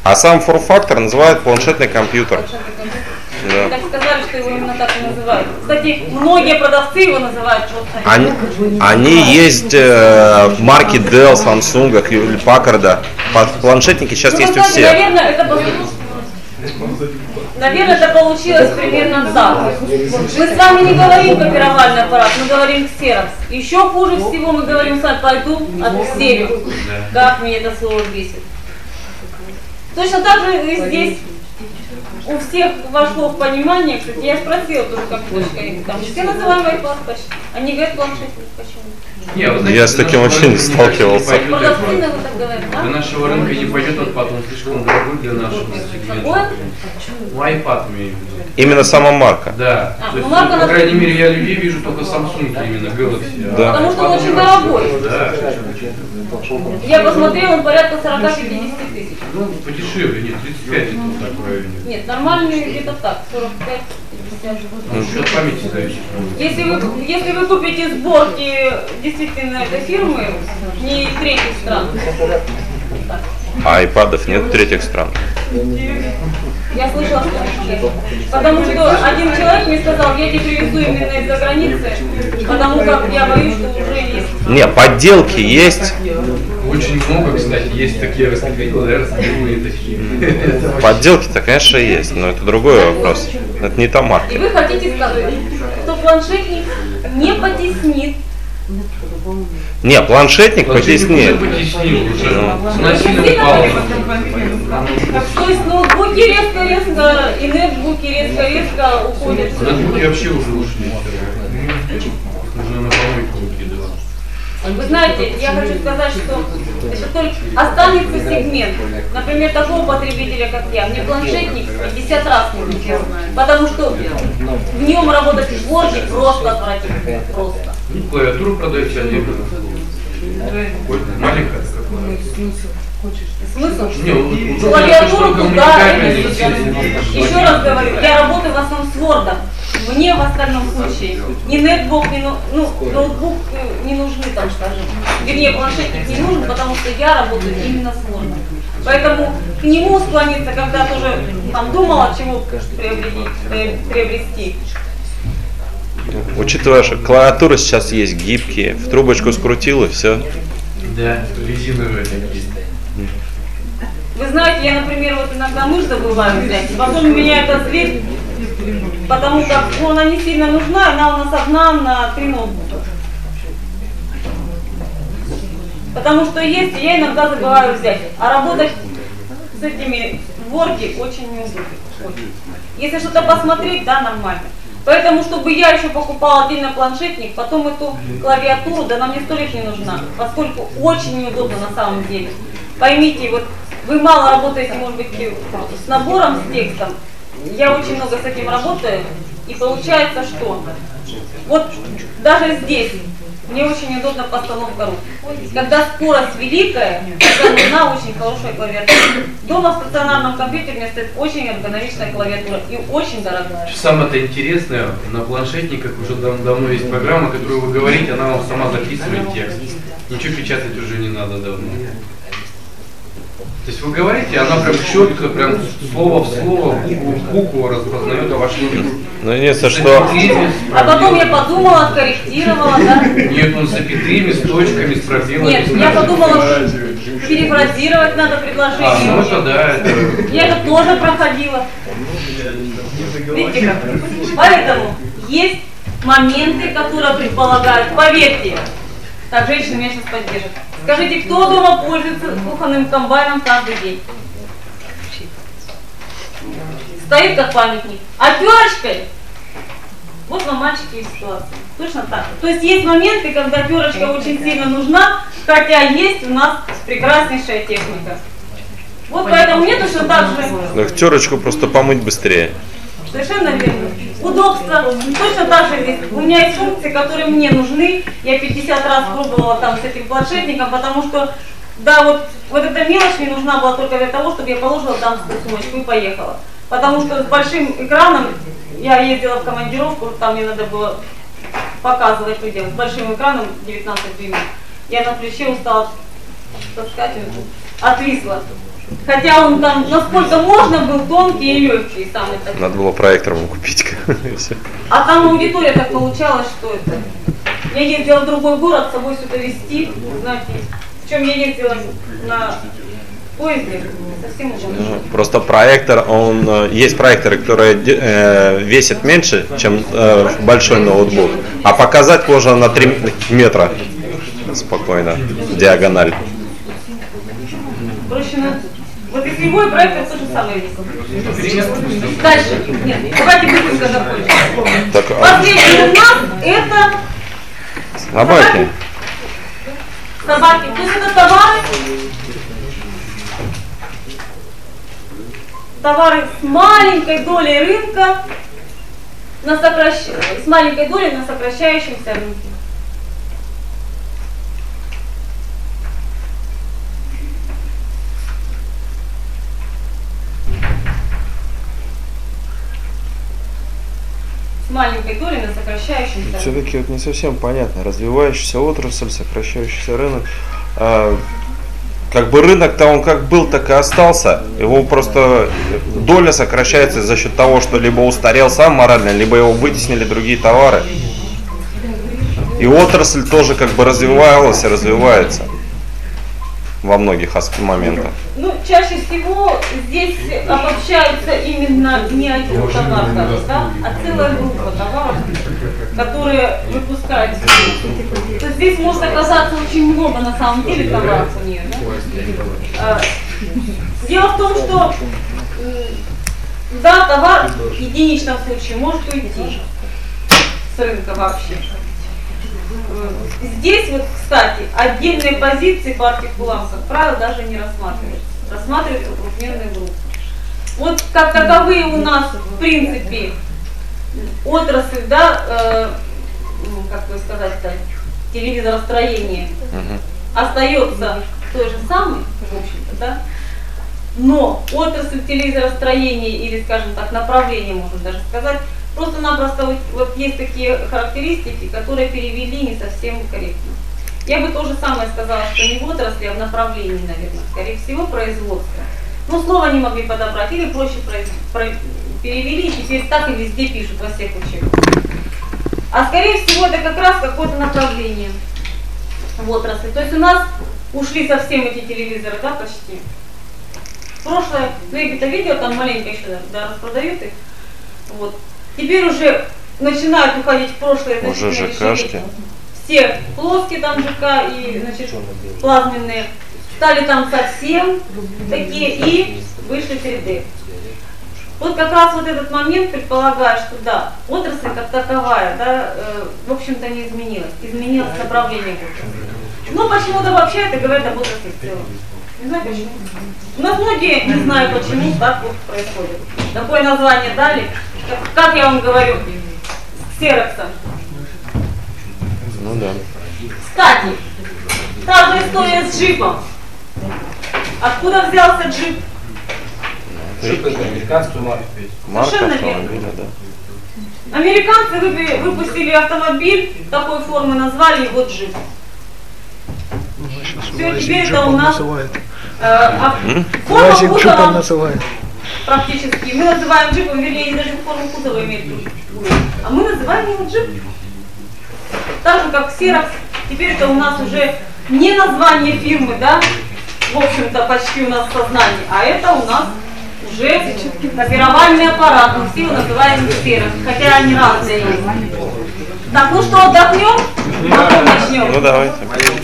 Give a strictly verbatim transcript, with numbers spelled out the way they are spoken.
А сам форм-фактор называют планшетный компьютер. Да. Так сказали, что его именно так и называют. Кстати, многие продавцы его называют просто. Они, они есть э, марки Dell, Samsung или Packard. Планшетники сейчас ну, есть кстати, у всех. Наверное, это, наверное, это получилось примерно так. Мы с вами не говорим копировальный аппарат, мы говорим ксерокс. Еще хуже всего мы говорим с вами, пойду от ксерию. Как мне это слово бесит. Точно так же и здесь. У всех вошло в понимание, кстати, я спросила тоже, как дочка, там все называем iPad почти. Они говорят планшетник, почему? Не, вот, знаете, я с таким вообще не сталкивался. Не продавцы, вы так говорите, да? Для нашего рынка не пойдет iPad, он слишком дорогой для нашего сегмента. Ну, iPad имею в виду. Именно сама марка? Да. А, То есть, ну, марка по крайней мере, я людей вижу только Samsung, именно Galaxy. Да. Потому что он очень дорогой. Да. Я посмотрела, он порядка сорок-пятьдесят тысяч. Ну, подешевле, нет, тридцать пять это вот так правильно. Нет, нормальный где-то так, сорок пять пятьдесят. Ну, счет памяти зависит. Если вы, если вы купите сборки действительно этой фирмы, не третьих стран. Так. А айпадов нет третьих стран? Я слышала, что нет. Потому что один человек мне сказал, я тебе привезу именно из-за границы, потому как я боюсь, что уже есть. Не, подделки есть. Очень много, кстати, есть такие раскрепленные, раскрепленные такие. Подделки-то, конечно, есть, но это другой вопрос. Это не та марка. И вы хотите сказать, что планшетник не потеснит. Не, планшетник потеснит. То есть ноутбуки резко-резко и нетбуки резко-резко уходят. Нетбуки вообще уже ушли. Нужно на помойку выкидывать. Вы знаете, я хочу сказать, что это только останется сегмент. Например, такого потребителя, как я. Мне планшетник пятьдесят раз не нужен. Потому что в нем работать в Word просто отвратительно. Просто. Ну, клавиатуру продаете отдельно. Маленькая какая. Смысл? Не, клавиатуру туда. Еще раз говорю, я работаю в основном с Word. Мне в остальном случае ни нетбук, ни ну, ноутбук не нужны, там скажем. Вернее, планшетник не нужен, потому что я работаю именно с Word. Поэтому к нему склониться, когда тоже там думала, чего приобрести. приобрести. Учитывая, что клавиатуры сейчас есть гибкие, в трубочку скрутил и все. Да, резиновые такие. Вы знаете, я, например, вот иногда мышь забываю взять, потом меня это злит, потому как ну, она не сильно нужна, она у нас одна на три ноутбука. Потому что есть, и я иногда забываю взять. А работать с этими в Word очень неудобно. Если что-то посмотреть, да, нормально. Поэтому, чтобы я еще покупала отдельно планшетник, потом эту клавиатуру, да она мне сто лет не нужна, поскольку очень неудобно на самом деле. Поймите, вот вы мало работаете, может быть, с набором, с текстом. Я очень много с этим работаю, и получается, что вот даже здесь мне очень удобна постановка рук. Когда скорость великая, тогда нужна очень хорошая клавиатура. Дома в стационарном компьютере у меня стоит очень эргономичная клавиатура и очень дорогая. Самое-то интересное, на планшетниках уже дав давно есть программа, которую вы говорите, она вам сама записывает текст. Ничего печатать уже не надо давно. То есть вы говорите, она прям четко, прям слово в слово, букву в букву распознает ваш текст. Ну, единственное, что... А потом я подумала, корректировала, да? Нет, он с запятыми, с точками, с пробелами. Нет, я подумала, перефразировать надо предложение. А, ну это да, это... Я это тоже проходила. Видите как? Поэтому есть моменты, которые предполагают, поверьте, так, женщины меня сейчас поддержат. Скажите, кто дома пользуется кухонным комбайном каждый день? Стоит как памятник. А перышкой? Вот вам мальчики и ситуация. Точно так. То есть есть моменты, когда перышка очень сильно нужна, хотя есть у нас прекраснейшая техника. Вот поэтому мне точно так же. Так, терочку просто помыть быстрее. Совершенно верно. Удобство. Точно так же здесь. У меня есть функции, которые мне нужны. Я пятьдесят раз пробовала там с этим планшетником, потому что, да, вот, вот эта мелочь мне нужна была только для того, чтобы я положила там свою сумочку и поехала. Потому что с большим экраном, я ездила в командировку, там мне надо было показывать, что делать. С большим экраном девятнадцать дюймов. Я на плече устала таскать, отвисла. Хотя он там, насколько можно, был тонкий и легкий, самый такой. Надо было проектор ему купить. А там аудитория так получалась, что это. Я ездила в другой город, с собой сюда везти, знаете. Причем я ездила на поезде, совсем уже. Ну, просто проектор, он есть проекторы, которые э, весят меньше, чем э, большой ноутбук, а показать можно на три метра спокойно, диагональ. Проще на... Вот если любой проектор, то же самое весит. Дальше. Нет, давайте быстренько закончим. Так, а... Последний у нас это... Собаки. Собаки. То есть это товары, товары с маленькой долей рынка, на сокращ... с маленькой долей на сокращающемся рынке. С маленькой долей на сокращающемся рынке. Все-таки вот не совсем понятно. Развивающаяся отрасль, сокращающийся рынок. А, как бы рынок-то он как был, так и остался. Его просто доля сокращается за счет того, что либо устарел сам морально, либо его вытеснили другие товары. И отрасль тоже как бы развивалась и развивается во многих моментах. Ну, чаще всего здесь обобщаются именно не один товар, да, а целая группа товаров, которые выпускаются. То есть здесь может оказаться очень много на самом деле товаров у нее. Да? Дело в том, что да, товар в единичном случае может уйти с рынка вообще. Здесь вот, кстати, отдельные позиции по артикулам, как правило, даже не рассматриваются. Рассматриваются крупнерные группы. Вот как таковые у нас, в принципе, отрасль, да, э, как бы сказать-то, телевизоростроение uh-huh. остается той же самой, в общем-то, да, но отрасль телевизоростроения или, скажем так, направление, можно даже сказать, просто-напросто вот, вот есть такие характеристики, которые перевели не совсем корректно. Я бы то же самое сказала, что не в отрасли, а в направлении, наверное, скорее всего, производства. Но слова не могли подобрать, или проще произ... про... перевели, и теперь так и везде пишут, во всех учебниках. А скорее всего, это как раз какое-то направление в отрасли. То есть у нас ушли совсем эти телевизоры, да, почти. Прошлое, ну и это видео там маленько еще, да, распродают их. Вот. Теперь уже начинают уходить в прошлое. Уже ЖКшки. Все плоские там ЖК и, значит, плазменные стали там совсем такие и вышли три дэ. Вот как раз вот этот момент предполагает, что да, отрасль как таковая, да, э, в общем-то не изменилась. Изменилось направление отрасли. Но почему-то вообще это говорят об отрасли в целом. Не знаю почему. У нас многие не знаю почему так вот происходит. Такое название дали. Как, как я вам говорю, ксерокса. Ну да. Кстати, та же история с джипом. Откуда взялся джип? Джип это американскую марку. Марка Совершенно автомобиля, да. Американцы выпустили автомобиль такой формы, назвали его джип. Все, теперь это у нас э, а, форма кузова практически. Мы называем джипом, вернее, даже форму кузова имеет джип. А мы называем его джип. Так же, как Xerox. Теперь это у нас уже не название фирмы, да, в общем-то, почти у нас в сознании, а это у нас уже копировальный аппарат. Мы все его называем Xerox, хотя они разные есть. Так, ну что, отдохнем? Потом начнем. Ну давайте.